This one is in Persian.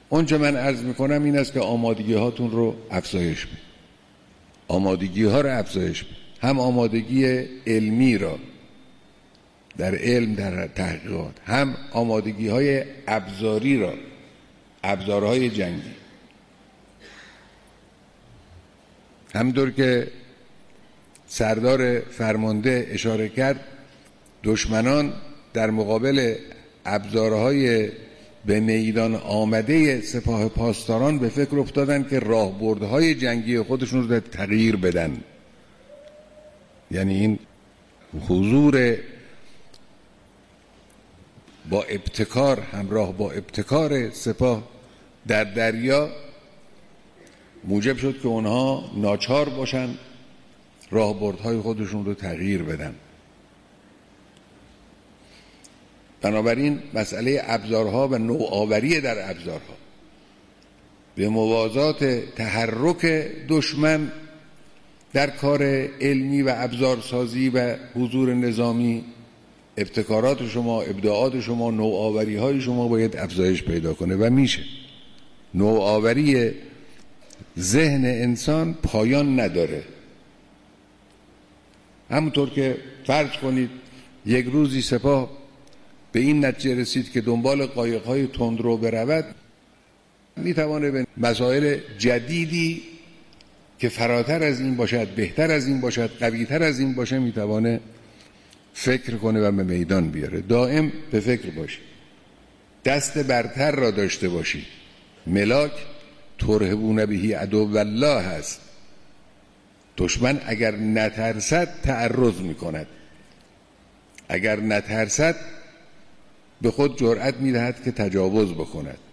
اون چه من عرض میکنم این است که آمادگی هاتون رو افزایش بدید. آمادگی ها رو افزایش بدید. هم آمادگی علمی را در علم، در تحقیقات، هم آمادگی های ابزاری را، ابزارهای جنگی. همطور که سردار فرمانده اشاره کرد، دشمنان در مقابل ابزارهای به میدان آمده سپاه پاسداران به فکر افتادن که راهبردهای جنگی خودشون رو تغییر بدن. یعنی این حضور با ابتکار، همراه با ابتکار سپاه در دریا موجب شد که اونها ناچار باشن راهبردهای خودشون رو تغییر بدن. بنابراین مسئله ابزارها و نوآوری در ابزارها به موازات تحرک دشمن در کار علمی و ابزارسازی و حضور نظامی، ابتکارات شما، ابداعات شما، نوآوری های شما باید افزایش پیدا کنه و میشه. نوآوری ذهن انسان پایان نداره. همونطور که فرض کنید یک روزی سپاه به این نتیجه رسید که دنبال قایق‌های تندرو برود، میتوانه به مسائل جدیدی که فراتر از این باشد، بهتر از این باشد، قوی‌تر از این باشه، میتوانه فکر کنه و به میدان بیاره. دائم به فکر باشید، دست برتر را داشته باشید. ملاک ترهبون بهی عدو الله هست. دشمن اگر نترسد تعرض میکند، اگر نترسد به خود جرأت میدهد که تجاوز بکند.